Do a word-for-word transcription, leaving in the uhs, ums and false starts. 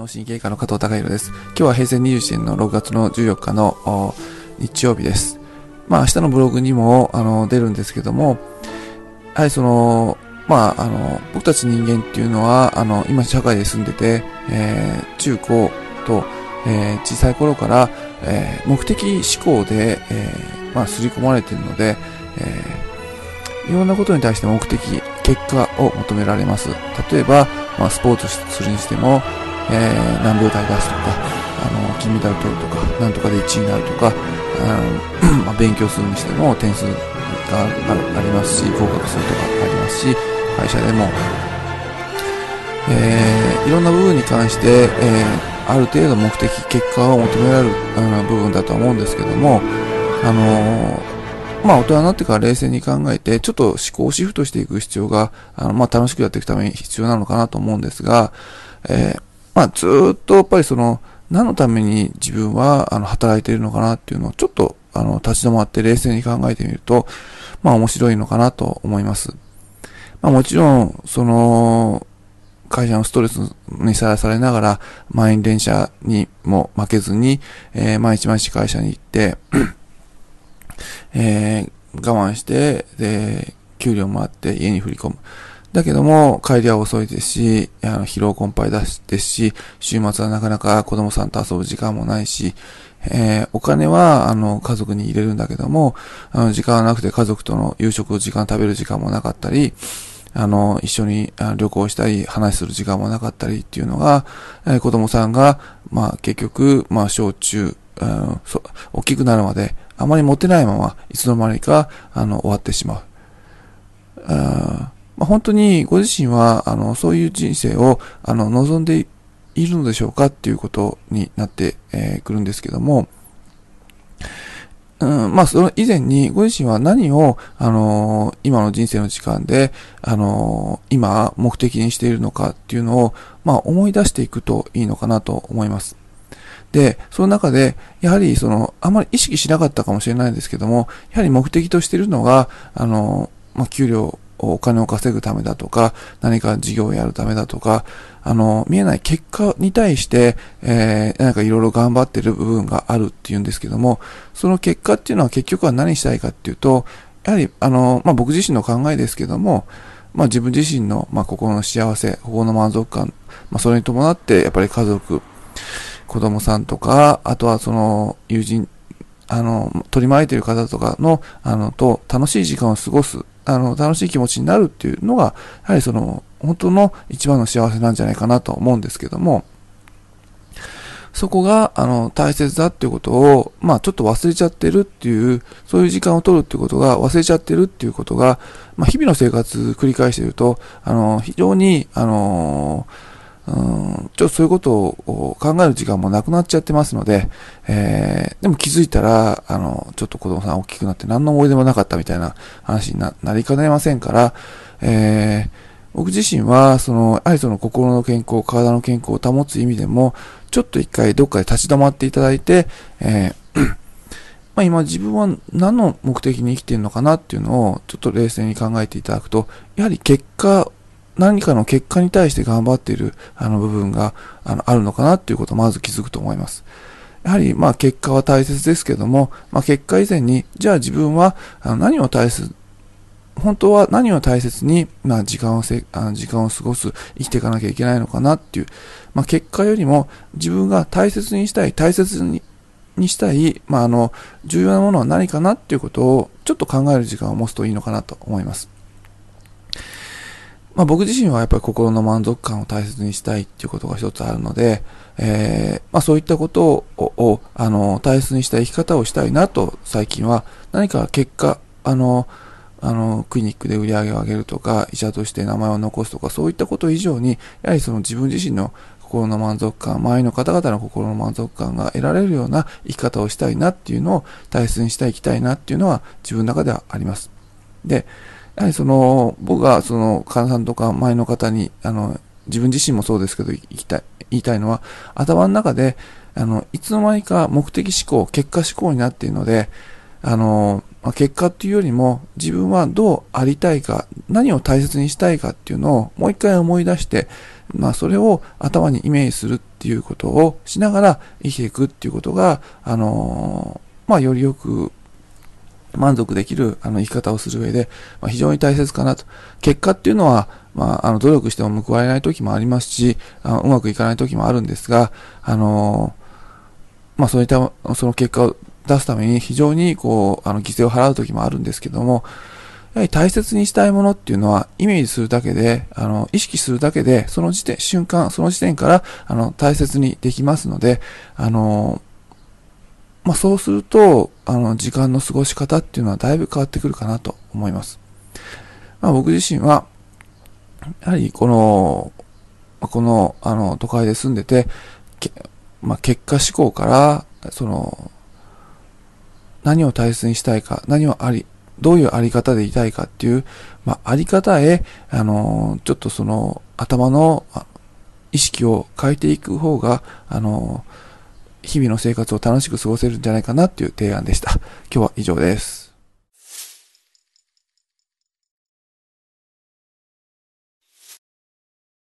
脳神経科の加藤孝弘です。今日は平成にじゅうななねんのろくがつのじゅうよっかの日曜日です。まあ明日のブログにもあの出るんですけども、やはりその、まああの、僕たち人間っていうのは、あの、今社会で住んでて、えー、中高と、えー、小さい頃から、えー、目的思考で、えー、まあ刷り込まれているので、えー、いろんなことに対して目的、結果を求められます。例えば、まあ、スポーツするにしても、えー、何秒台出すとか、あの、金メダル取るとか、なんとかでいちいになるとか、あのまあ、勉強するにしても点数がありますし、合格するとかありますし、会社でも、えー、いろんな部分に関して、えー、ある程度目的、結果を求められるあの部分だとは思うんですけども、あのーまあ大人になってから冷静に考えて、ちょっと思考をシフトしていく必要が、あの、まあ楽しくやっていくために必要なのかなと思うんですが、えー、まあずーっとやっぱりその、何のために自分は、あの、働いているのかなっていうのをちょっと、あの、立ち止まって冷静に考えてみると、まあ面白いのかなと思います。まあもちろん、その、会社のストレスにさらされながら、満員電車にも負けずに、えー、毎日毎日会社に行って、えー、我慢して、で、給料もあって家に振り込む。だけども、帰りは遅いですし、あの疲労困憊ですし、週末はなかなか子供さんと遊ぶ時間もないし、えー、お金は、あの、家族に入れるんだけども、あの、時間はなくて家族との夕食の時間食べる時間もなかったり、あの、一緒に旅行したり、話する時間もなかったりっていうのが、えー、子供さんが、まあ、結局、まあ、小中、うん、そ大きくなるまで、あまり持てないまま、いつの間にか、あの、終わってしまう。あまあ、本当にご自身は、あの、そういう人生を、あの、望んでいるのでしょうかっていうことになってく、えー、るんですけども、うん、まあ、その以前に、ご自身は何を、あのー、今の人生の時間で、あのー、今、目的にしているのかっていうのを、まあ、思い出していくといいのかなと思います。で、その中で、やはり、その、あまり意識しなかったかもしれないんですけども、やはり目的としているのが、あのー、まあ、給料、お金を稼ぐためだとか、何か事業をやるためだとか、あの、見えない結果に対して、えー、なんかいろいろ頑張ってる部分があるっていうんですけども、その結果っていうのは結局は何したいかっていうと、やはり、あの、まあ、僕自身の考えですけども、まあ、自分自身の、まあ、心の幸せ、心の満足感、まあ、それに伴って、やっぱり家族、子供さんとか、あとはその、友人、あの、取り巻いている方とかの、あの、と楽しい時間を過ごす、あの、楽しい気持ちになるっていうのが、やはりその、本当の一番の幸せなんじゃないかなと思うんですけども、そこが、あの、大切だっていうことを、まあ、ちょっと忘れちゃってるっていう、そういう時間を取るっていうことが、忘れちゃってるっていうことが、まあ、日々の生活繰り返していると、あの、非常に、あの、うん、ちょっとそういうことを考える時間もなくなっちゃってますので、えー、でも気づいたら、あの、ちょっと子供さん大きくなって何の思い出もなかったみたいな話に な, なりかねませんから、えー、僕自身は、その、やはりその心の健康、体の健康を保つ意味でも、ちょっと一回どっかで立ち止まっていただいて、えー、まあ今自分は何の目的に生きているのかなっていうのを、ちょっと冷静に考えていただくと、やはり結果、何かの結果に対して頑張っているあの部分が あのあるのかなっていうことをまず気づくと思います。やはりまあ結果は大切ですけども、まあ結果以前に、じゃあ自分はあの何を大切、本当は何を大切に、まあ時間をせ、あの時間を過ごす、生きていかなきゃいけないのかなっていう、まあ結果よりも自分が大切にしたい、大切ににしたい、まああの、重要なものは何かなっていうことをちょっと考える時間を持つといいのかなと思います。まあ僕自身はやっぱり心の満足感を大切にしたいっていうことが一つあるので、えー、まあそういったことを、をあの、大切にした生き方をしたいなと最近は何か結果、あの、あの、クリニックで売り上げを上げるとか、医者として名前を残すとか、そういったこと以上に、やはりその自分自身の心の満足感、周りの方々の心の満足感が得られるような生き方をしたいなっていうのを大切にしたい、生きたいなっていうのは自分の中ではあります。で、やはりその、僕がその、患者さんとか前の方に、あの、自分自身もそうですけど、言いたい、言いたいのは、頭の中で、あの、いつの間にか目的思考、結果思考になっているので、 あの、まあ、結果っていうよりも、自分はどうありたいか、何を大切にしたいかっていうのをもう一回思い出して、まあ、それを頭にイメージするっていうことをしながら生きていくっていうことが、あの、まあ、よりよく満足できるあの生き方をする上で、まあ、非常に大切かなと。結果っていうのは、まあ、あの努力しても報われない時もありますし、あのうまくいかない時もあるんですが、あのまあ、そういったその結果を出すために非常にこうあの犠牲を払う時もあるんですけども、やはり大切にしたいものっていうのはイメージするだけで、あの意識するだけで、その時点瞬間その時点からあの大切にできますので、あのまあ、そうすると、あの、時間の過ごし方っていうのはだいぶ変わってくるかなと思います。まあ、僕自身は、やはりこの、この、あの、都会で住んでて、まあ、結果志向から、その、何を大切にしたいか、何をあり、どういうあり方でいたいかっていう、まあ、あり方へ、あの、ちょっとその、頭の意識を変えていく方が、あの、日々の生活を楽しく過ごせるんじゃないかなっていう提案でした。今日は以上です。